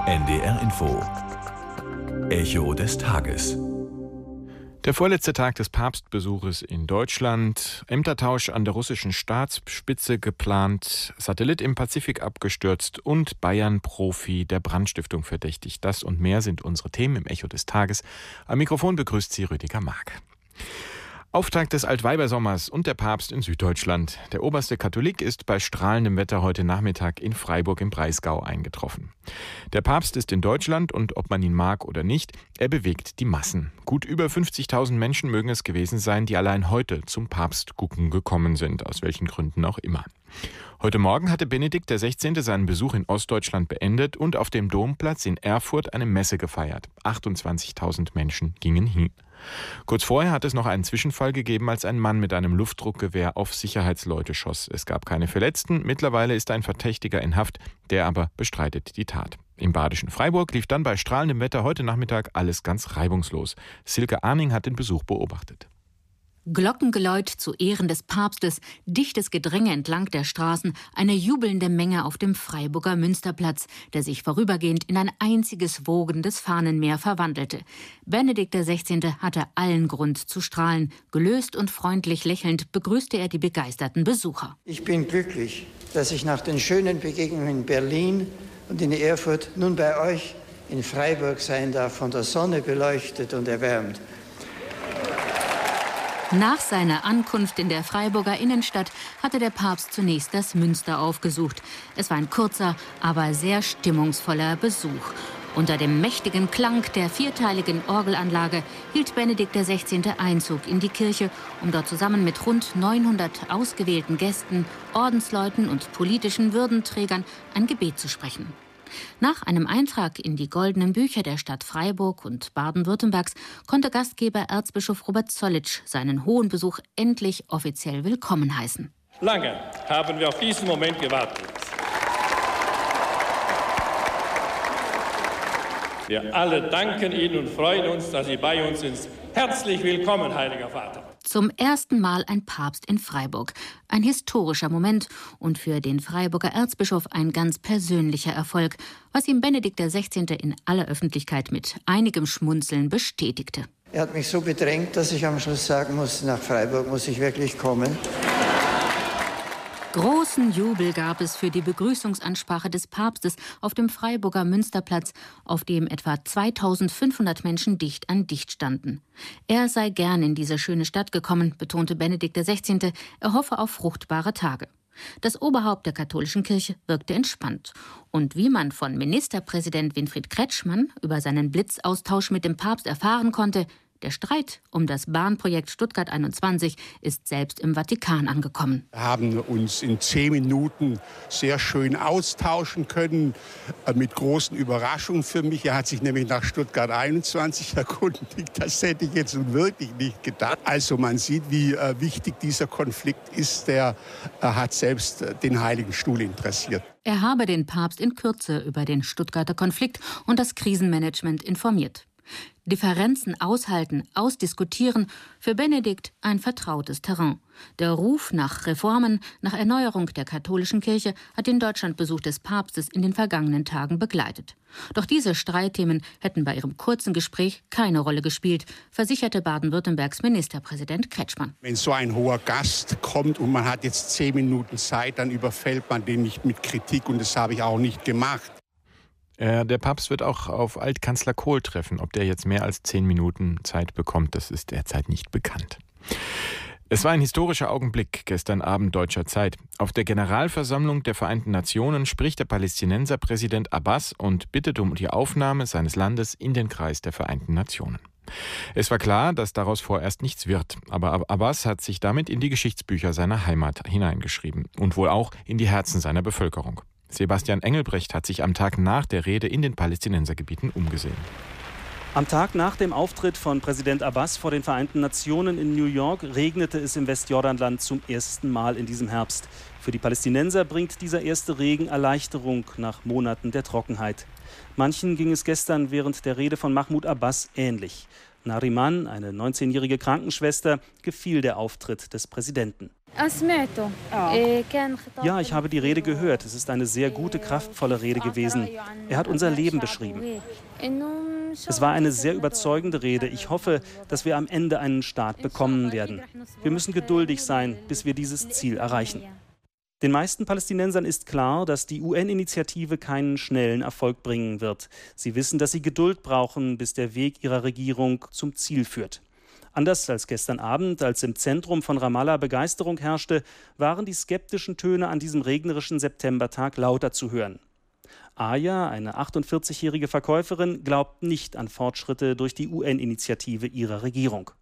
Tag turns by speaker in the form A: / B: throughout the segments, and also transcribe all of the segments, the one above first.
A: NDR Info. Echo des Tages.
B: Der vorletzte Tag des Papstbesuches in Deutschland, Ämtertausch an der russischen Staatsspitze geplant, Satellit im Pazifik abgestürzt und Bayern-Profi der Brandstiftung verdächtigt. Das und mehr sind unsere Themen im Echo des Tages. Am Mikrofon begrüßt Sie Rüdiger Mark. Auftakt des Altweibersommers und der Papst in Süddeutschland. Der oberste Katholik ist bei strahlendem Wetter heute Nachmittag in Freiburg im Breisgau eingetroffen. Der Papst ist in Deutschland und ob man ihn mag oder nicht, er bewegt die Massen. Gut über 50.000 Menschen mögen es gewesen sein, die allein heute zum Papst gucken gekommen sind, aus welchen Gründen auch immer. Heute Morgen hatte Benedikt XVI. Seinen Besuch in Ostdeutschland beendet und auf dem Domplatz in Erfurt eine Messe gefeiert. 28.000 Menschen gingen hin. Kurz vorher hat es noch einen Zwischenfall gegeben, als ein Mann mit einem Luftdruckgewehr auf Sicherheitsleute schoss. Es gab keine Verletzten, mittlerweile ist ein Verdächtiger in Haft, der aber bestreitet die Tat. Im badischen Freiburg lief dann bei strahlendem Wetter heute Nachmittag alles ganz reibungslos. Silke Arning hat den Besuch beobachtet.
C: Glockengeläut zu Ehren des Papstes, dichtes Gedränge entlang der Straßen, eine jubelnde Menge auf dem Freiburger Münsterplatz, der sich vorübergehend in ein einziges wogendes Fahnenmeer verwandelte. Benedikt XVI. Hatte allen Grund zu strahlen. Gelöst und freundlich lächelnd begrüßte er die begeisterten Besucher.
D: Ich bin glücklich, dass ich nach den schönen Begegnungen in Berlin und in Erfurt nun bei euch in Freiburg sein darf, von der Sonne beleuchtet und erwärmt.
C: Nach seiner Ankunft in der Freiburger Innenstadt hatte der Papst zunächst das Münster aufgesucht. Es war ein kurzer, aber sehr stimmungsvoller Besuch. Unter dem mächtigen Klang der vierteiligen Orgelanlage hielt Benedikt XVI. Einzug in die Kirche, um dort zusammen mit rund 900 ausgewählten Gästen, Ordensleuten und politischen Würdenträgern ein Gebet zu sprechen. Nach einem Eintrag in die goldenen Bücher der Stadt Freiburg und Baden-Württembergs konnte Gastgeber Erzbischof Robert Zollitsch seinen hohen Besuch endlich offiziell willkommen heißen.
E: Lange haben wir auf diesen Moment gewartet. Wir alle danken Ihnen und freuen uns, dass Sie bei uns sind. Herzlich willkommen, Heiliger Vater.
C: Zum ersten Mal ein Papst in Freiburg. Ein historischer Moment und für den Freiburger Erzbischof ein ganz persönlicher Erfolg, was ihm Benedikt XVI. In aller Öffentlichkeit mit einigem Schmunzeln bestätigte.
D: Er hat mich so bedrängt, dass ich am Schluss sagen musste, nach Freiburg muss ich wirklich kommen.
C: Großen Jubel gab es für die Begrüßungsansprache des Papstes auf dem Freiburger Münsterplatz, auf dem etwa 2.500 Menschen dicht an dicht standen. Er sei gern in diese schöne Stadt gekommen, betonte Benedikt XVI., er hoffe auf fruchtbare Tage. Das Oberhaupt der katholischen Kirche wirkte entspannt. Und wie man von Ministerpräsident Winfried Kretschmann über seinen Blitzaustausch mit dem Papst erfahren konnte, der Streit um das Bahnprojekt Stuttgart 21 ist selbst im Vatikan angekommen.
F: Wir haben uns in 10 Minuten sehr schön austauschen können, mit großen Überraschungen für mich. Er hat sich nämlich nach Stuttgart 21 erkundigt. Das hätte ich jetzt wirklich nicht gedacht. Also man sieht, wie wichtig dieser Konflikt ist. Der hat selbst den Heiligen Stuhl interessiert.
C: Er habe den Papst in Kürze über den Stuttgarter Konflikt und das Krisenmanagement informiert. Differenzen aushalten, ausdiskutieren, für Benedikt ein vertrautes Terrain. Der Ruf nach Reformen, nach Erneuerung der katholischen Kirche hat den Deutschlandbesuch des Papstes in den vergangenen Tagen begleitet. Doch diese Streitthemen hätten bei ihrem kurzen Gespräch keine Rolle gespielt, versicherte Baden-Württembergs Ministerpräsident Kretschmann.
F: Wenn so ein hoher Gast kommt und man hat jetzt 10 Minuten Zeit, dann überfällt man den nicht mit Kritik und das habe ich auch nicht gemacht.
B: Der Papst wird auch auf Altkanzler Kohl treffen. Ob der jetzt mehr als 10 Minuten Zeit bekommt, das ist derzeit nicht bekannt. Es war ein historischer Augenblick gestern Abend deutscher Zeit. Auf der Generalversammlung der Vereinten Nationen spricht der Palästinenser Präsident Abbas und bittet um die Aufnahme seines Landes in den Kreis der Vereinten Nationen. Es war klar, dass daraus vorerst nichts wird. Aber Abbas hat sich damit in die Geschichtsbücher seiner Heimat hineingeschrieben und wohl auch in die Herzen seiner Bevölkerung. Sebastian Engelbrecht hat sich am Tag nach der Rede in den Palästinensergebieten umgesehen.
G: Am Tag nach dem Auftritt von Präsident Abbas vor den Vereinten Nationen in New York regnete es im Westjordanland zum ersten Mal in diesem Herbst. Für die Palästinenser bringt dieser erste Regen Erleichterung nach Monaten der Trockenheit. Manchen ging es gestern während der Rede von Mahmoud Abbas ähnlich. Nariman, eine 19-jährige Krankenschwester, gefiel der Auftritt des Präsidenten. Ja, ich habe die Rede gehört. Es ist eine sehr gute, kraftvolle Rede gewesen. Er hat unser Leben beschrieben. Es war eine sehr überzeugende Rede. Ich hoffe, dass wir am Ende einen Staat bekommen werden. Wir müssen geduldig sein, bis wir dieses Ziel erreichen. Den meisten Palästinensern ist klar, dass die UN-Initiative keinen schnellen Erfolg bringen wird. Sie wissen, dass sie Geduld brauchen, bis der Weg ihrer Regierung zum Ziel führt. Anders als gestern Abend, als im Zentrum von Ramallah Begeisterung herrschte, waren die skeptischen Töne an diesem regnerischen Septembertag lauter zu hören. Aya, eine 48-jährige Verkäuferin, glaubt nicht an Fortschritte durch die UN-Initiative ihrer Regierung.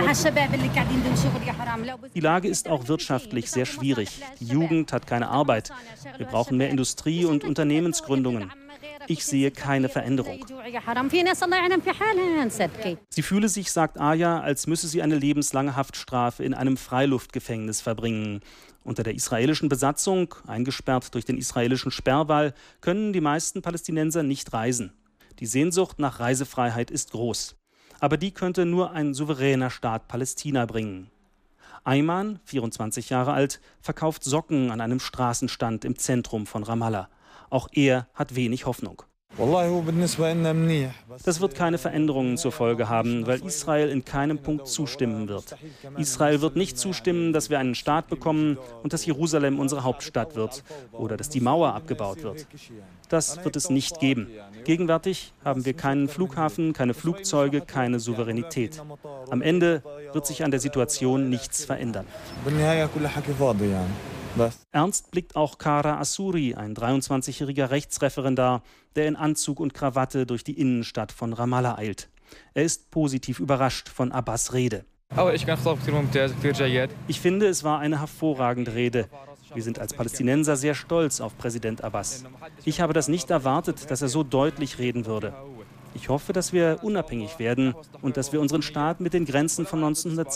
G: Die Lage ist auch wirtschaftlich sehr schwierig. Die Jugend hat keine Arbeit. Wir brauchen mehr Industrie- und Unternehmensgründungen. Ich sehe keine Veränderung. Sie fühle sich, sagt Aya, als müsse sie eine lebenslange Haftstrafe in einem Freiluftgefängnis verbringen. Unter der israelischen Besatzung, eingesperrt durch den israelischen Sperrwall, können die meisten Palästinenser nicht reisen. Die Sehnsucht nach Reisefreiheit ist groß. Aber die könnte nur ein souveräner Staat Palästina bringen. Ayman, 24 Jahre alt, verkauft Socken an einem Straßenstand im Zentrum von Ramallah. Auch er hat wenig Hoffnung. Das wird keine Veränderungen zur Folge haben, weil Israel in keinem Punkt zustimmen wird. Israel wird nicht zustimmen, dass wir einen Staat bekommen und dass Jerusalem unsere Hauptstadt wird oder dass die Mauer abgebaut wird. Das wird es nicht geben. Gegenwärtig haben wir keinen Flughafen, keine Flugzeuge, keine Souveränität. Am Ende wird sich an der Situation nichts verändern. Ernst blickt auch Kara Asuri, ein 23-jähriger Rechtsreferendar, der in Anzug und Krawatte durch die Innenstadt von Ramallah eilt. Er ist positiv überrascht von Abbas' Rede. Ich finde, es war eine hervorragende Rede. Wir sind als Palästinenser sehr stolz auf Präsident Abbas. Ich habe das nicht erwartet, dass er so deutlich reden würde. Ich hoffe, dass wir unabhängig werden und dass wir unseren Staat mit den Grenzen von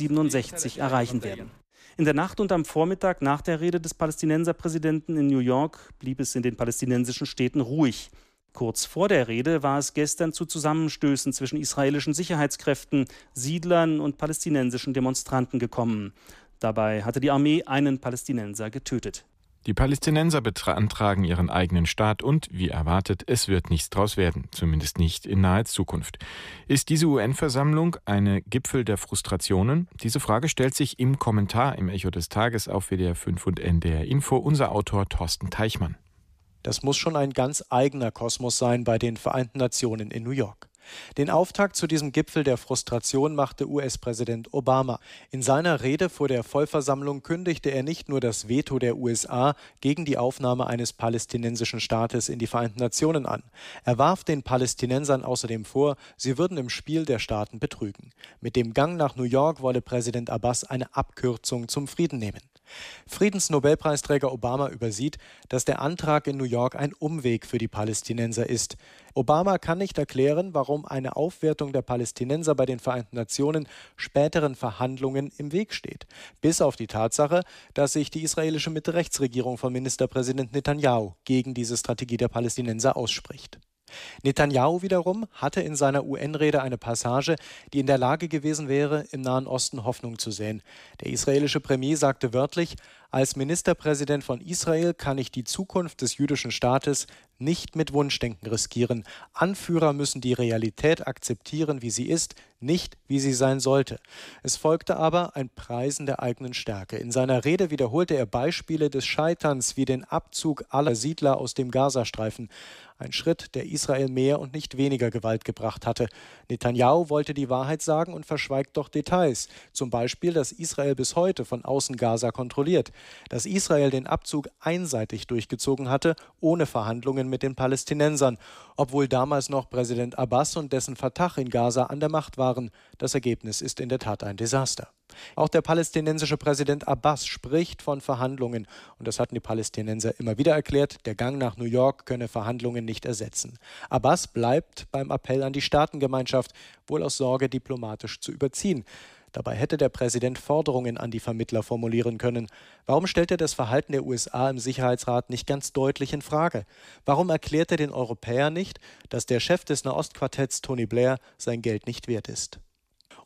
G: 1967 erreichen werden. In der Nacht und am Vormittag nach der Rede des Palästinenserpräsidenten in New York blieb es in den palästinensischen Städten ruhig. Kurz vor der Rede war es gestern zu Zusammenstößen zwischen israelischen Sicherheitskräften, Siedlern und palästinensischen Demonstranten gekommen. Dabei hatte die Armee einen Palästinenser getötet.
B: Die Palästinenser beantragen ihren eigenen Staat und, wie erwartet, es wird nichts draus werden, zumindest nicht in naher Zukunft. Ist diese UN-Versammlung eine Gipfel der Frustrationen? Diese Frage stellt sich im Kommentar im Echo des Tages auf WDR 5 und NDR Info unser Autor Thorsten Teichmann.
H: Das muss schon ein ganz eigener Kosmos sein bei den Vereinten Nationen in New York. Den Auftakt zu diesem Gipfel der Frustration machte US-Präsident Obama. In seiner Rede vor der Vollversammlung kündigte er nicht nur das Veto der USA gegen die Aufnahme eines palästinensischen Staates in die Vereinten Nationen an. Er warf den Palästinensern außerdem vor, sie würden im Spiel der Staaten betrügen. Mit dem Gang nach New York wolle Präsident Abbas eine Abkürzung zum Frieden nehmen. Friedensnobelpreisträger Obama übersieht, dass der Antrag in New York ein Umweg für die Palästinenser ist. Obama kann nicht erklären, warum eine Aufwertung der Palästinenser bei den Vereinten Nationen späteren Verhandlungen im Weg steht. Bis auf die Tatsache, dass sich die israelische Mitte-Rechts-Regierung von Ministerpräsident Netanyahu gegen diese Strategie der Palästinenser ausspricht. Netanyahu wiederum hatte in seiner UN-Rede eine Passage, die in der Lage gewesen wäre, im Nahen Osten Hoffnung zu säen. Der israelische Premier sagte wörtlich: Als Ministerpräsident von Israel kann ich die Zukunft des jüdischen Staates nicht mit Wunschdenken riskieren. Anführer müssen die Realität akzeptieren, wie sie ist, nicht wie sie sein sollte. Es folgte aber ein Preisen der eigenen Stärke. In seiner Rede wiederholte er Beispiele des Scheiterns wie den Abzug aller Siedler aus dem Gazastreifen. Ein Schritt, der Israel mehr und nicht weniger Gewalt gebracht hatte. Netanyahu wollte die Wahrheit sagen und verschweigt doch Details. Zum Beispiel, dass Israel bis heute von außen Gaza kontrolliert. Dass Israel den Abzug einseitig durchgezogen hatte, ohne Verhandlungen mit den Palästinensern. Obwohl damals noch Präsident Abbas und dessen Fatah in Gaza an der Macht waren. Das Ergebnis ist in der Tat ein Desaster. Auch der palästinensische Präsident Abbas spricht von Verhandlungen. Und das hatten die Palästinenser immer wieder erklärt. Der Gang nach New York könne Verhandlungen nicht ersetzen. Abbas bleibt beim Appell an die Staatengemeinschaft, wohl aus Sorge, diplomatisch zu überziehen. Dabei hätte der Präsident Forderungen an die Vermittler formulieren können. Warum stellt er das Verhalten der USA im Sicherheitsrat nicht ganz deutlich in Frage? Warum erklärt er den Europäern nicht, dass der Chef des Nahostquartetts Tony Blair sein Geld nicht wert ist?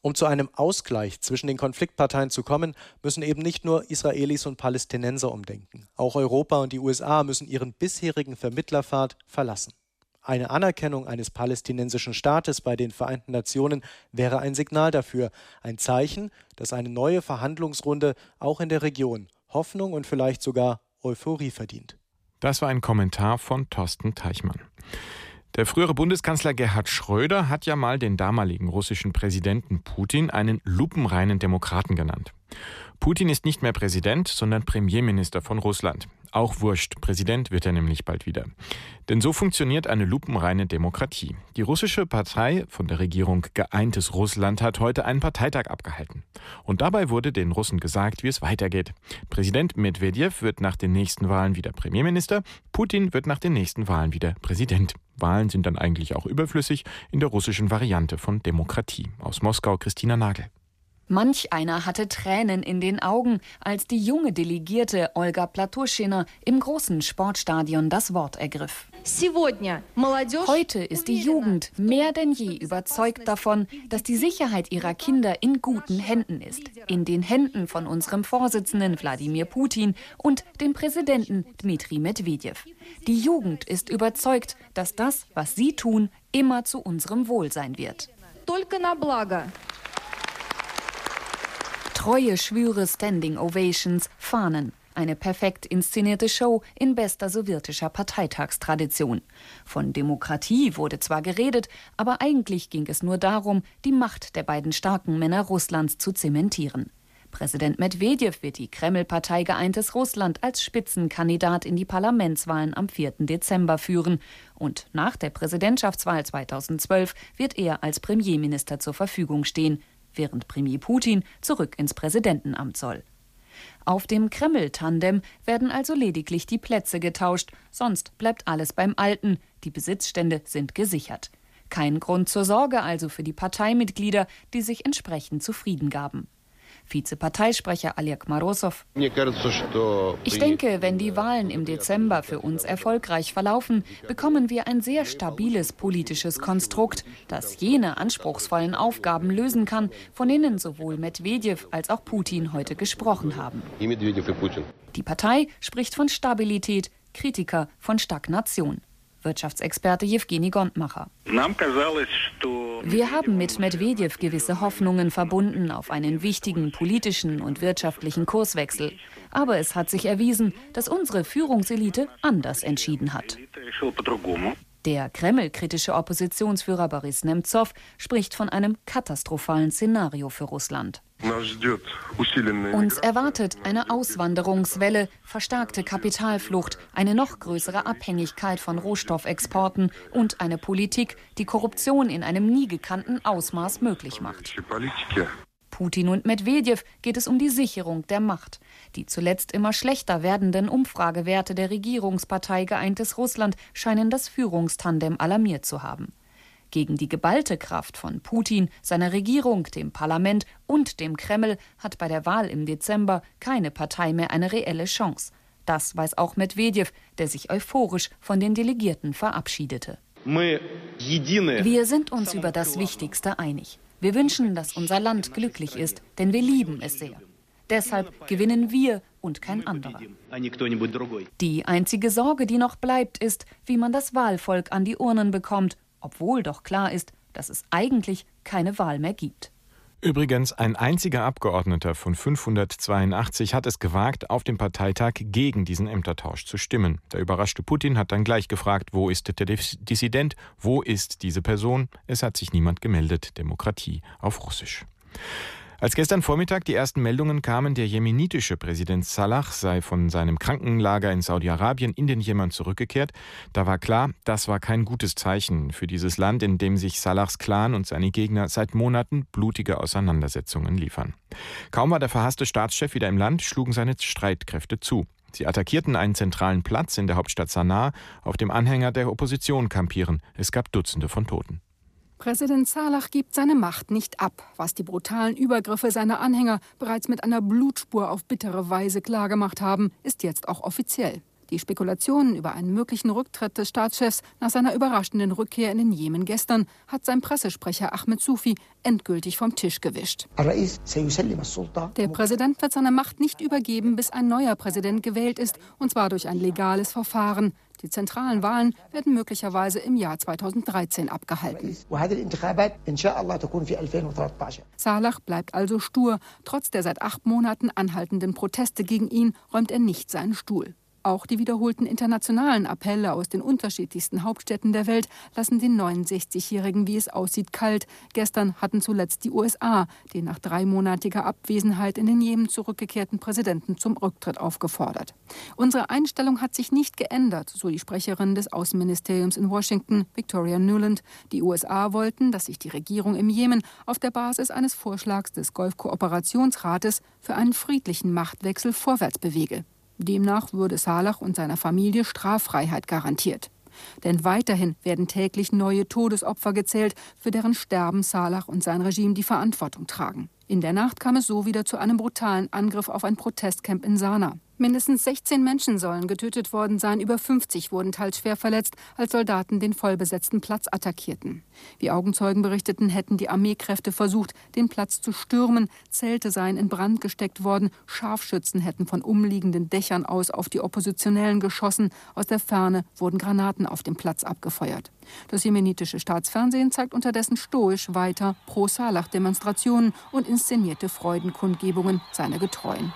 H: Um zu einem Ausgleich zwischen den Konfliktparteien zu kommen, müssen eben nicht nur Israelis und Palästinenser umdenken. Auch Europa und die USA müssen ihren bisherigen Vermittlerpfad verlassen. Eine Anerkennung eines palästinensischen Staates bei den Vereinten Nationen wäre ein Signal dafür, ein Zeichen, dass eine neue Verhandlungsrunde auch in der Region Hoffnung und vielleicht sogar Euphorie verdient.
B: Das war ein Kommentar von Thorsten Teichmann. Der frühere Bundeskanzler Gerhard Schröder hat ja mal den damaligen russischen Präsidenten Putin einen lupenreinen Demokraten genannt. Putin ist nicht mehr Präsident, sondern Premierminister von Russland. Auch wurscht, Präsident wird er nämlich bald wieder. Denn so funktioniert eine lupenreine Demokratie. Die russische Partei von der Regierung Geeintes Russland hat heute einen Parteitag abgehalten. Und dabei wurde den Russen gesagt, wie es weitergeht. Präsident Medwedew wird nach den nächsten Wahlen wieder Premierminister, Putin wird nach den nächsten Wahlen wieder Präsident. Wahlen sind dann eigentlich auch überflüssig in der russischen Variante von Demokratie. Aus Moskau Christina Nagel.
I: Manch einer hatte Tränen in den Augen, als die junge Delegierte Olga Platuschina im großen Sportstadion das Wort ergriff. Heute ist die Jugend mehr denn je überzeugt davon, dass die Sicherheit ihrer Kinder in guten Händen ist. In den Händen von unserem Vorsitzenden Wladimir Putin und dem Präsidenten Dmitri Medwedew. Die Jugend ist überzeugt, dass das, was sie tun, immer zu unserem Wohl sein wird. Treue Schwüre, Standing Ovations, Fahnen. Eine perfekt inszenierte Show in bester sowjetischer Parteitagstradition. Von Demokratie wurde zwar geredet, aber eigentlich ging es nur darum, die Macht der beiden starken Männer Russlands zu zementieren. Präsident Medwedew wird die Kreml-Partei Geeintes Russland als Spitzenkandidat in die Parlamentswahlen am 4. Dezember führen. Und nach der Präsidentschaftswahl 2012 wird er als Premierminister zur Verfügung stehen, während Premier Putin zurück ins Präsidentenamt soll. Auf dem Kreml-Tandem werden also lediglich die Plätze getauscht, sonst bleibt alles beim Alten, die Besitzstände sind gesichert. Kein Grund zur Sorge also für die Parteimitglieder, die sich entsprechend zufrieden gaben. Vizeparteisprecher Oleg Morosow: Ich denke, wenn die Wahlen im Dezember für uns erfolgreich verlaufen, bekommen wir ein sehr stabiles politisches Konstrukt, das jene anspruchsvollen Aufgaben lösen kann, von denen sowohl Medwedew als auch Putin heute gesprochen haben. Die Partei spricht von Stabilität, Kritiker von Stagnation. Wirtschaftsexperte Jewgeni Gondmacher: Wir haben mit Medwedew gewisse Hoffnungen verbunden auf einen wichtigen politischen und wirtschaftlichen Kurswechsel. Aber es hat sich erwiesen, dass unsere Führungselite anders entschieden hat. Der Kreml-kritische Oppositionsführer Boris Nemzow spricht von einem katastrophalen Szenario für Russland. Uns erwartet eine Auswanderungswelle, verstärkte Kapitalflucht, eine noch größere Abhängigkeit von Rohstoffexporten und eine Politik, die Korruption in einem nie gekannten Ausmaß möglich macht. Putin und Medwedew geht es um die Sicherung der Macht. Die zuletzt immer schlechter werdenden Umfragewerte der Regierungspartei Geeintes Russland scheinen das Führungstandem alarmiert zu haben. Gegen die geballte Kraft von Putin, seiner Regierung, dem Parlament und dem Kreml hat bei der Wahl im Dezember keine Partei mehr eine reelle Chance. Das weiß auch Medwedew, der sich euphorisch von den Delegierten verabschiedete. Wir sind uns über das Wichtigste einig. Wir wünschen, dass unser Land glücklich ist, denn wir lieben es sehr. Deshalb gewinnen wir und kein anderer. Die einzige Sorge, die noch bleibt, ist, wie man das Wahlvolk an die Urnen bekommt, obwohl doch klar ist, dass es eigentlich keine Wahl mehr gibt.
B: Übrigens, ein einziger Abgeordneter von 582 hat es gewagt, auf dem Parteitag gegen diesen Ämtertausch zu stimmen. Der überraschte Putin hat dann gleich gefragt, wo ist der Dissident, wo ist diese Person? Es hat sich niemand gemeldet. Demokratie auf Russisch. Als gestern Vormittag die ersten Meldungen kamen, der jemenitische Präsident Saleh sei von seinem Krankenlager in Saudi-Arabien in den Jemen zurückgekehrt, da war klar, das war kein gutes Zeichen für dieses Land, in dem sich Salehs Clan und seine Gegner seit Monaten blutige Auseinandersetzungen liefern. Kaum war der verhasste Staatschef wieder im Land, schlugen seine Streitkräfte zu. Sie attackierten einen zentralen Platz in der Hauptstadt Sanaa, auf dem Anhänger der Opposition kampieren. Es gab Dutzende von Toten.
J: Präsident Saleh gibt seine Macht nicht ab, was die brutalen Übergriffe seiner Anhänger bereits mit einer Blutspur auf bittere Weise klargemacht haben, ist jetzt auch offiziell. Die Spekulationen über einen möglichen Rücktritt des Staatschefs nach seiner überraschenden Rückkehr in den Jemen gestern hat sein Pressesprecher Ahmed Soufi endgültig vom Tisch gewischt. Der Präsident wird seine Macht nicht übergeben, bis ein neuer Präsident gewählt ist, und zwar durch ein legales Verfahren. Die zentralen Wahlen werden möglicherweise im Jahr 2013 abgehalten. Saleh bleibt also stur. Trotz der seit 8 Monaten anhaltenden Proteste gegen ihn räumt er nicht seinen Stuhl. Auch die wiederholten internationalen Appelle aus den unterschiedlichsten Hauptstädten der Welt lassen den 69-Jährigen, wie es aussieht, kalt. Gestern hatten zuletzt die USA den nach 3-monatiger Abwesenheit in den Jemen zurückgekehrten Präsidenten zum Rücktritt aufgefordert. Unsere Einstellung hat sich nicht geändert, so die Sprecherin des Außenministeriums in Washington, Victoria Nuland. Die USA wollten, dass sich die Regierung im Jemen auf der Basis eines Vorschlags des Golfkooperationsrates für einen friedlichen Machtwechsel vorwärts bewege. Demnach würde Saleh und seiner Familie Straffreiheit garantiert. Denn weiterhin werden täglich neue Todesopfer gezählt, für deren Sterben Saleh und sein Regime die Verantwortung tragen. In der Nacht kam es so wieder zu einem brutalen Angriff auf ein Protestcamp in Sanaa. Mindestens 16 Menschen sollen getötet worden sein, über 50 wurden teils schwer verletzt, als Soldaten den vollbesetzten Platz attackierten. Wie Augenzeugen berichteten, hätten die Armeekräfte versucht, den Platz zu stürmen, Zelte seien in Brand gesteckt worden, Scharfschützen hätten von umliegenden Dächern aus auf die Oppositionellen geschossen, aus der Ferne wurden Granaten auf dem Platz abgefeuert. Das jemenitische Staatsfernsehen zeigt unterdessen stoisch weiter Pro-Saleh-Demonstrationen und inszenierte Freudenkundgebungen seiner Getreuen.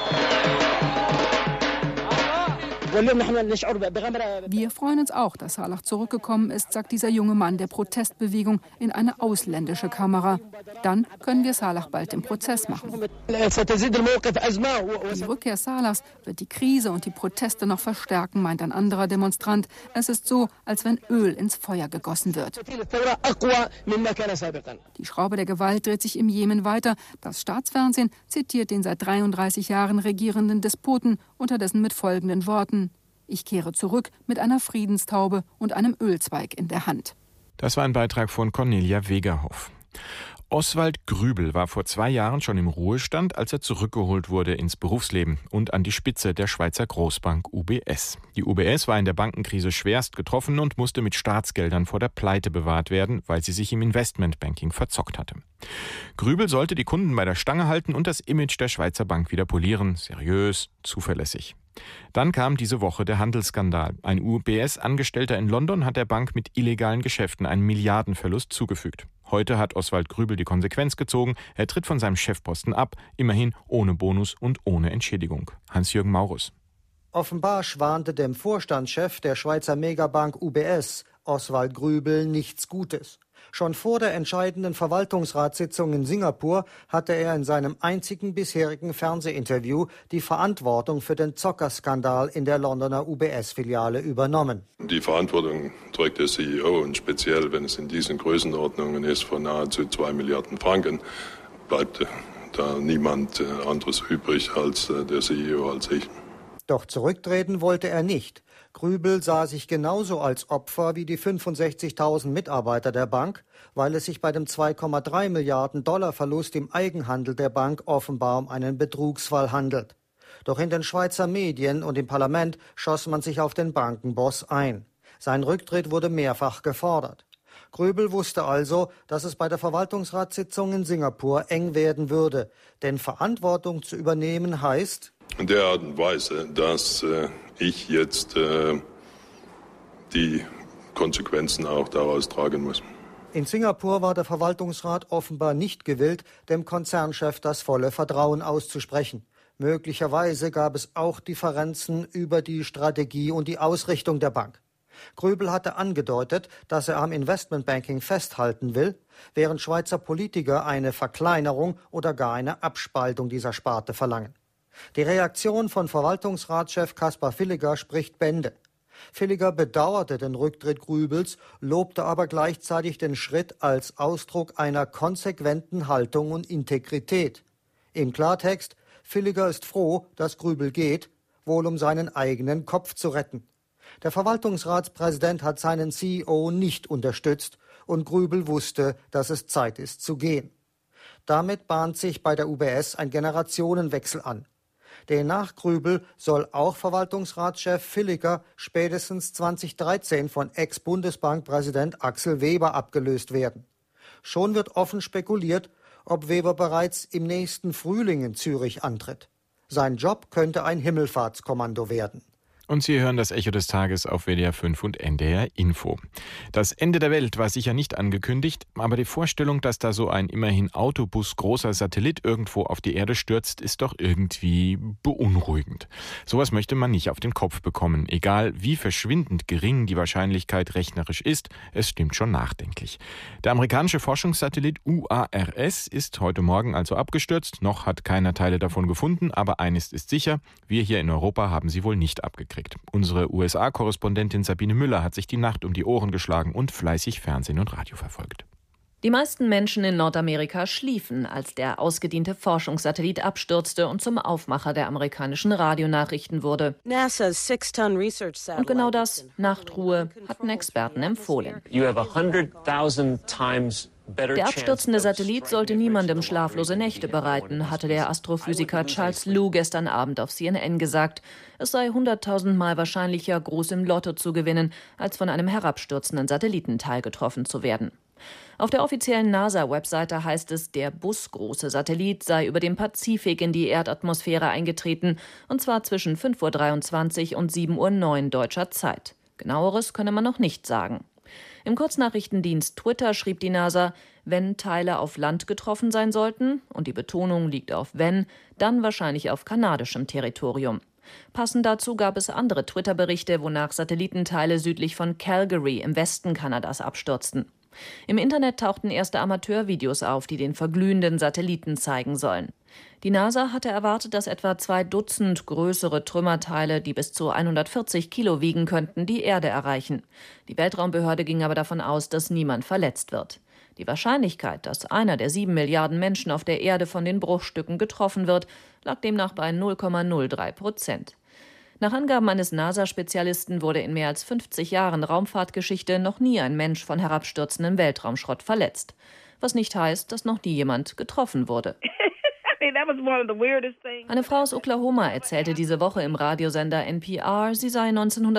J: Wir freuen uns auch, dass Saleh zurückgekommen ist, sagt dieser junge Mann der Protestbewegung in eine ausländische Kamera. Dann können wir Saleh bald im Prozess machen. Die Rückkehr Salehs wird die Krise und die Proteste noch verstärken, meint ein anderer Demonstrant. Es ist so, als wenn Öl ins Feuer gegossen wird. Die Schraube der Gewalt dreht sich im Jemen weiter. Das Staatsfernsehen zitiert den seit 33 Jahren regierenden Despoten, unterdessen mit folgenden Worten: Ich kehre zurück mit einer Friedenstaube und einem Ölzweig in der Hand.
B: Das war ein Beitrag von Cornelia Wegerhoff. Oswald Grübel war vor 2 Jahren schon im Ruhestand, als er zurückgeholt wurde ins Berufsleben und an die Spitze der Schweizer Großbank UBS. Die UBS war in der Bankenkrise schwerst getroffen und musste mit Staatsgeldern vor der Pleite bewahrt werden, weil sie sich im Investmentbanking verzockt hatte. Grübel sollte die Kunden bei der Stange halten und das Image der Schweizer Bank wieder polieren, seriös, zuverlässig. Dann kam diese Woche der Handelsskandal. Ein UBS-Angestellter in London hat der Bank mit illegalen Geschäften einen Milliardenverlust zugefügt. Heute hat Oswald Grübel die Konsequenz gezogen. Er tritt von seinem Chefposten ab, immerhin ohne Bonus und ohne Entschädigung. Hans-Jürgen Maurus.
K: Offenbar schwante dem Vorstandschef der Schweizer Megabank UBS, Oswald Grübel, nichts Gutes. Schon vor der entscheidenden Verwaltungsratssitzung in Singapur hatte er in seinem einzigen bisherigen Fernsehinterview die Verantwortung für den Zockerskandal in der Londoner UBS-Filiale übernommen.
L: Die Verantwortung trägt der CEO und speziell, wenn es in diesen Größenordnungen ist, von nahezu 2 Milliarden Franken, bleibt da niemand anderes übrig als der CEO, als ich.
K: Doch zurücktreten wollte er nicht. Grübel sah sich genauso als Opfer wie die 65.000 Mitarbeiter der Bank, weil es sich bei dem 2,3 Milliarden $ Verlust im Eigenhandel der Bank offenbar um einen Betrugsfall handelt. Doch in den Schweizer Medien und im Parlament schoss man sich auf den Bankenboss ein. Sein Rücktritt wurde mehrfach gefordert. Grübel wusste also, dass es bei der Verwaltungsratssitzung in Singapur eng werden würde. Denn Verantwortung zu übernehmen heißt,
L: in der Art und Weise, dass ich jetzt die Konsequenzen auch daraus tragen muss.
K: In Singapur war der Verwaltungsrat offenbar nicht gewillt, dem Konzernchef das volle Vertrauen auszusprechen. Möglicherweise gab es auch Differenzen über die Strategie und die Ausrichtung der Bank. Grübel hatte angedeutet, dass er am Investmentbanking festhalten will, während Schweizer Politiker eine Verkleinerung oder gar eine Abspaltung dieser Sparte verlangen. Die Reaktion von Verwaltungsratschef Kaspar Villiger spricht Bände. Villiger bedauerte den Rücktritt Grübels, lobte aber gleichzeitig den Schritt als Ausdruck einer konsequenten Haltung und Integrität. Im Klartext, Villiger ist froh, dass Grübel geht, wohl um seinen eigenen Kopf zu retten. Der Verwaltungsratspräsident hat seinen CEO nicht unterstützt und Grübel wusste, dass es Zeit ist zu gehen. Damit bahnt sich bei der UBS ein Generationenwechsel an. Demnach Grübel soll auch Verwaltungsratschef Villiger spätestens 2013 von Ex-Bundesbankpräsident Axel Weber abgelöst werden. Schon wird offen spekuliert, ob Weber bereits im nächsten Frühling in Zürich antritt. Sein Job könnte ein Himmelfahrtskommando werden.
B: Und Sie hören das Echo des Tages auf WDR 5 und NDR Info. Das Ende der Welt war sicher nicht angekündigt, aber die Vorstellung, dass da so ein immerhin autobusgroßer Satellit irgendwo auf die Erde stürzt, ist doch irgendwie beunruhigend. Sowas möchte man nicht auf den Kopf bekommen. Egal wie verschwindend gering die Wahrscheinlichkeit rechnerisch ist, es stimmt schon nachdenklich. Der amerikanische Forschungssatellit UARS ist heute Morgen also abgestürzt. Noch hat keiner Teile davon gefunden, aber eines ist sicher, wir hier in Europa haben sie wohl nicht abgekriegt. Unsere USA-Korrespondentin Sabine Müller hat sich die Nacht um die Ohren geschlagen und fleißig Fernsehen und Radio verfolgt.
M: Die meisten Menschen in Nordamerika schliefen, als der ausgediente Forschungssatellit abstürzte und zum Aufmacher der amerikanischen Radionachrichten wurde. Und genau das, Nachtruhe, hatten Experten empfohlen. Der abstürzende Satellit sollte niemandem schlaflose Nächte bereiten, hatte der Astrophysiker Charles Liu gestern Abend auf CNN gesagt. Es sei 100.000 Mal wahrscheinlicher, groß im Lotto zu gewinnen, als von einem herabstürzenden Satellitenteil getroffen zu werden. Auf der offiziellen NASA-Webseite heißt es, der busgroße Satellit sei über dem Pazifik in die Erdatmosphäre eingetreten, und zwar zwischen 5:23 Uhr und 7:09 Uhr deutscher Zeit. Genaueres könne man noch nicht sagen. Im Kurznachrichtendienst Twitter schrieb die NASA, wenn Teile auf Land getroffen sein sollten, und die Betonung liegt auf wenn, dann wahrscheinlich auf kanadischem Territorium. Passend dazu gab es andere Twitter-Berichte, wonach Satellitenteile südlich von Calgary im Westen Kanadas abstürzten. Im Internet tauchten erste Amateurvideos auf, die den verglühenden Satelliten zeigen sollen. Die NASA hatte erwartet, dass etwa 2 Dutzend größere Trümmerteile, die bis zu 140 Kilo wiegen könnten, die Erde erreichen. Die Weltraumbehörde ging aber davon aus, dass niemand verletzt wird. Die Wahrscheinlichkeit, dass einer der 7 Milliarden Menschen auf der Erde von den Bruchstücken getroffen wird, lag demnach bei 0,03%. Nach Angaben eines NASA-Spezialisten wurde in mehr als 50 Jahren Raumfahrtgeschichte noch nie ein Mensch von herabstürzendem Weltraumschrott verletzt. Was nicht heißt, dass noch nie jemand getroffen wurde. Eine Frau aus Oklahoma erzählte diese Woche im Radiosender NPR, sie sei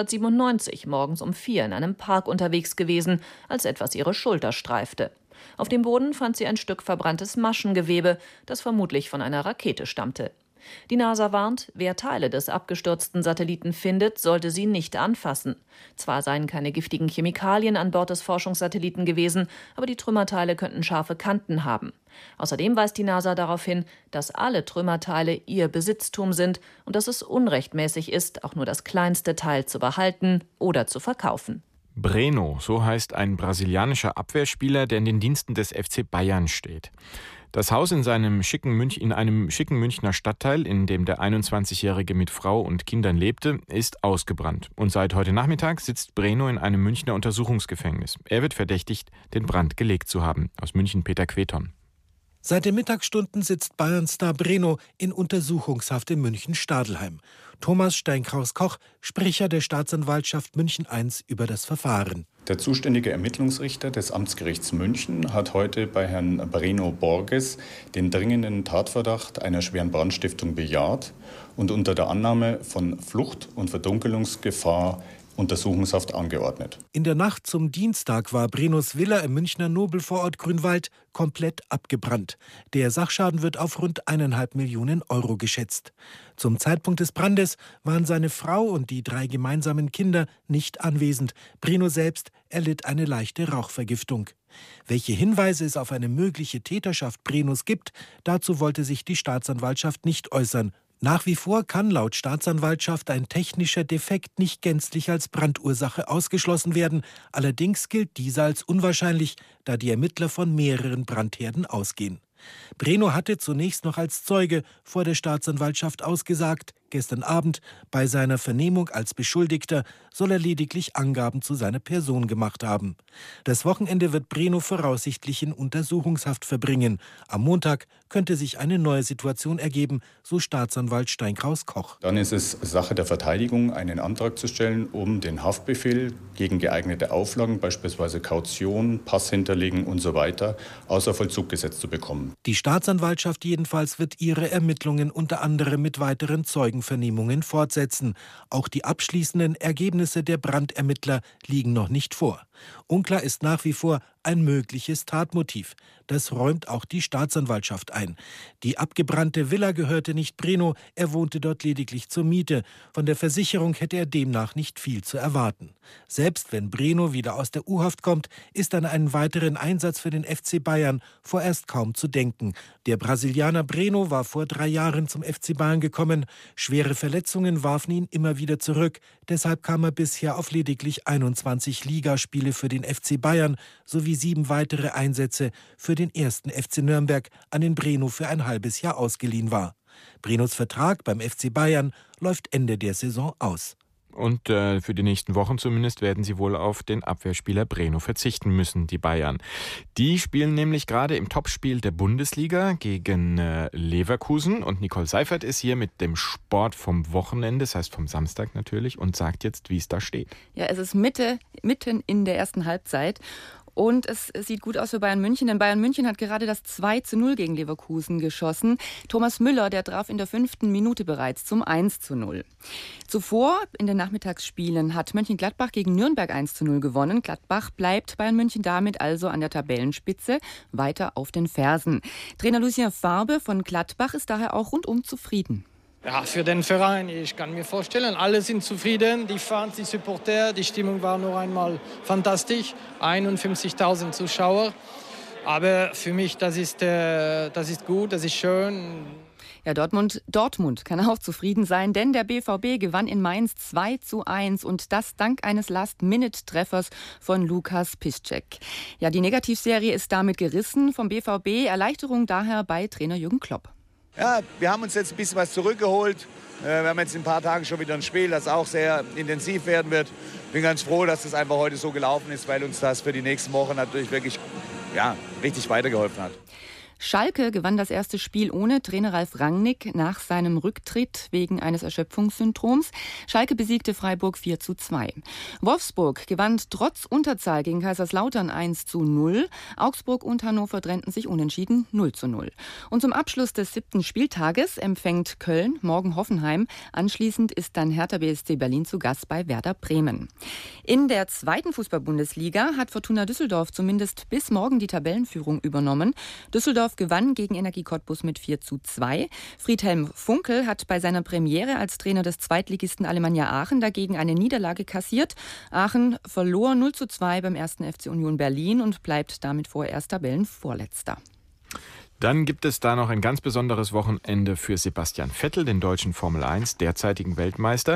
M: 1997 morgens um 4 in einem Park unterwegs gewesen, als etwas ihre Schulter streifte. Auf dem Boden fand sie ein Stück verbranntes Maschengewebe, das vermutlich von einer Rakete stammte. Die NASA warnt, wer Teile des abgestürzten Satelliten findet, sollte sie nicht anfassen. Zwar seien keine giftigen Chemikalien an Bord des Forschungssatelliten gewesen, aber die Trümmerteile könnten scharfe Kanten haben. Außerdem weist die NASA darauf hin, dass alle Trümmerteile ihr Besitztum sind und dass es unrechtmäßig ist, auch nur das kleinste Teil zu behalten oder zu verkaufen.
B: Breno, so heißt ein brasilianischer Abwehrspieler, der in den Diensten des FC Bayern steht. Das Haus in einem schicken Münchner Stadtteil, in dem der 21-Jährige mit Frau und Kindern lebte, ist ausgebrannt. Und seit heute Nachmittag sitzt Breno in einem Münchner Untersuchungsgefängnis. Er wird verdächtigt, den Brand gelegt zu haben. Aus München Peter Queton.
N: Seit den Mittagsstunden sitzt Bayern-Star Breno in Untersuchungshaft in München-Stadelheim. Thomas Steinkraus-Koch, Sprecher der Staatsanwaltschaft München I, über das Verfahren.
O: Der zuständige Ermittlungsrichter des Amtsgerichts München hat heute bei Herrn Breno Borges den dringenden Tatverdacht einer schweren Brandstiftung bejaht und unter der Annahme von Flucht- und Verdunkelungsgefahr Untersuchungshaft angeordnet.
N: In der Nacht zum Dienstag war Brenos Villa im Münchner Nobelvorort Grünwald komplett abgebrannt. Der Sachschaden wird auf rund 1,5 Millionen Euro geschätzt. Zum Zeitpunkt des Brandes waren seine Frau und die 3 gemeinsamen Kinder nicht anwesend. Breno selbst erlitt eine leichte Rauchvergiftung. Welche Hinweise es auf eine mögliche Täterschaft Brenos gibt, dazu wollte sich die Staatsanwaltschaft nicht äußern. Nach wie vor kann laut Staatsanwaltschaft ein technischer Defekt nicht gänzlich als Brandursache ausgeschlossen werden. Allerdings gilt dieser als unwahrscheinlich, da die Ermittler von mehreren Brandherden ausgehen. Breno hatte zunächst noch als Zeuge vor der Staatsanwaltschaft ausgesagt. Gestern Abend bei seiner Vernehmung als Beschuldigter soll er lediglich Angaben zu seiner Person gemacht haben. Das Wochenende wird Breno voraussichtlich in Untersuchungshaft verbringen. Am Montag könnte sich eine neue Situation ergeben, so Staatsanwalt Steinkraus-Koch.
O: Dann ist es Sache der Verteidigung, einen Antrag zu stellen, um den Haftbefehl gegen geeignete Auflagen, beispielsweise Kaution, Pass hinterlegen und so weiter, außer Vollzug gesetzt zu bekommen.
N: Die Staatsanwaltschaft jedenfalls wird ihre Ermittlungen unter anderem mit weiteren Zeugenvernehmungen fortsetzen. Auch die abschließenden Ergebnisse der Brandermittler liegen noch nicht vor. Unklar ist nach wie vor ein mögliches Tatmotiv. Das räumt auch die Staatsanwaltschaft ein. Die abgebrannte Villa gehörte nicht Breno, er wohnte dort lediglich zur Miete. Von der Versicherung hätte er demnach nicht viel zu erwarten. Selbst wenn Breno wieder aus der U-Haft kommt, ist an einen weiteren Einsatz für den FC Bayern vorerst kaum zu denken. Der Brasilianer Breno war vor 3 Jahren zum FC Bayern gekommen. Schwere Verletzungen warfen ihn immer wieder zurück. Deshalb kam er bisher auf lediglich 21 Ligaspiele für den FC Bayern sowie 7 weitere Einsätze für den 1. FC Nürnberg, an den Breno für ein halbes Jahr ausgeliehen war. Brenos Vertrag beim FC Bayern läuft Ende der Saison aus.
B: Und für die nächsten Wochen zumindest werden sie wohl auf den Abwehrspieler Breno verzichten müssen, die Bayern. Die spielen nämlich gerade im Topspiel der Bundesliga gegen Leverkusen. Und Nicole Seifert ist hier mit dem Sport vom Wochenende, das heißt vom Samstag natürlich, und sagt jetzt, wie es da steht.
P: Ja, es ist mitten in der ersten Halbzeit. Und es sieht gut aus für Bayern München, denn Bayern München hat gerade das 2:0 gegen Leverkusen geschossen. Thomas Müller, der traf in der 5. Minute bereits zum 1:0. Zuvor in den Nachmittagsspielen hat Mönchengladbach gegen Nürnberg 1:0 gewonnen. Gladbach bleibt Bayern München damit also an der Tabellenspitze weiter auf den Fersen. Trainer Lucien Favre von Gladbach ist daher auch rundum zufrieden.
Q: Ja, für den Verein, ich kann mir vorstellen, alle sind zufrieden, die Fans, die Supporter, die Stimmung war noch einmal fantastisch, 51.000 Zuschauer, aber für mich, das ist gut, das ist schön.
P: Ja, Dortmund kann auch zufrieden sein, denn der BVB gewann in Mainz 2:1 und das dank eines Last-Minute-Treffers von Lukas Piszczek. Ja, die Negativserie ist damit gerissen vom BVB, Erleichterung daher bei Trainer Jürgen Klopp.
R: Ja, wir haben uns jetzt ein bisschen was zurückgeholt. Wir haben jetzt in ein paar Tagen schon wieder ein Spiel, das auch sehr intensiv werden wird. Ich bin ganz froh, dass das einfach heute so gelaufen ist, weil uns das für die nächsten Wochen natürlich wirklich richtig weitergeholfen hat.
P: Schalke gewann das erste Spiel ohne Trainer Ralf Rangnick nach seinem Rücktritt wegen eines Erschöpfungssyndroms. Schalke besiegte Freiburg 4:2. Wolfsburg gewann trotz Unterzahl gegen Kaiserslautern 1:0. Augsburg und Hannover trennten sich unentschieden 0:0. Und zum Abschluss des 7. Spieltages empfängt Köln morgen Hoffenheim. Anschließend ist dann Hertha BSC Berlin zu Gast bei Werder Bremen. In der 2. Fußball-Bundesliga hat Fortuna Düsseldorf zumindest bis morgen die Tabellenführung übernommen. Düsseldorf gewann gegen Energie Cottbus mit 4:2. Friedhelm Funkel hat bei seiner Premiere als Trainer des Zweitligisten Alemannia Aachen dagegen eine Niederlage kassiert. Aachen verlor 0:2 beim 1. FC Union Berlin und bleibt damit vorerst Tabellenvorletzter.
B: Dann gibt es da noch ein ganz besonderes Wochenende für Sebastian Vettel, den deutschen Formel 1, derzeitigen Weltmeister.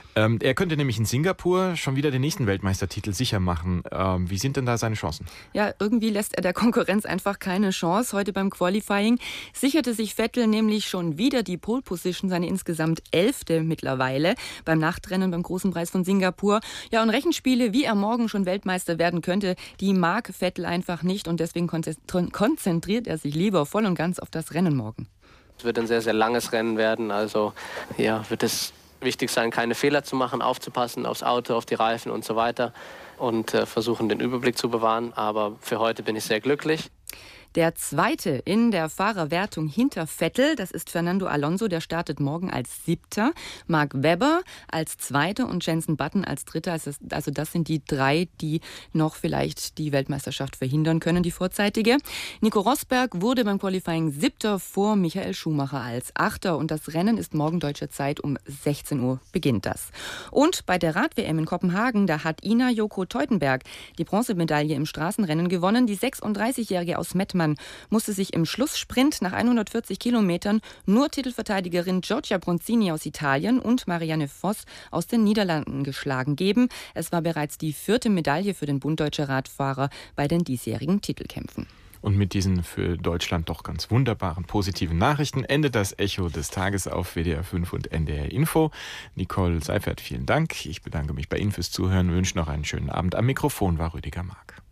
B: Er könnte nämlich in Singapur schon wieder den nächsten Weltmeistertitel sicher machen. Wie sind denn da seine Chancen?
P: Ja, irgendwie lässt er der Konkurrenz einfach keine Chance. Heute beim Qualifying sicherte sich Vettel nämlich schon wieder die Pole Position, seine insgesamt 11. mittlerweile, beim Nachtrennen beim Großen Preis von Singapur. Ja, und Rechenspiele, wie er morgen schon Weltmeister werden könnte, die mag Vettel einfach nicht und deswegen konzentriert er sich lieber voll und ganz auf das Rennen morgen.
S: Es wird ein sehr, sehr langes Rennen werden, also wird es wichtig sein, keine Fehler zu machen, aufzupassen aufs Auto, auf die Reifen und so weiter und versuchen, den Überblick zu bewahren. Aber für heute bin ich sehr glücklich.
P: Der Zweite in der Fahrerwertung hinter Vettel, das ist Fernando Alonso, der startet morgen als 7. Mark Webber als 2. und Jenson Button als 3. Also das sind die 3, die noch vielleicht die Weltmeisterschaft verhindern können, die vorzeitige. Nico Rosberg wurde beim Qualifying 7. vor Michael Schumacher als 8. und das Rennen ist morgen deutscher Zeit um 16 Uhr beginnt das. Und bei der Rad-WM in Kopenhagen, da hat Ina Joko Teutenberg die Bronzemedaille im Straßenrennen gewonnen. Die 36-Jährige aus Mettmann musste sich im Schlusssprint nach 140 Kilometern nur Titelverteidigerin Giorgia Bronzini aus Italien und Marianne Vos aus den Niederlanden geschlagen geben. Es war bereits die 4. Medaille für den Bund Deutscher Radfahrer bei den diesjährigen Titelkämpfen.
B: Und mit diesen für Deutschland doch ganz wunderbaren positiven Nachrichten endet das Echo des Tages auf WDR 5 und NDR Info. Nicole Seifert, vielen Dank. Ich bedanke mich bei Ihnen fürs Zuhören, wünsche noch einen schönen Abend. Am Mikrofon war Rüdiger Mark.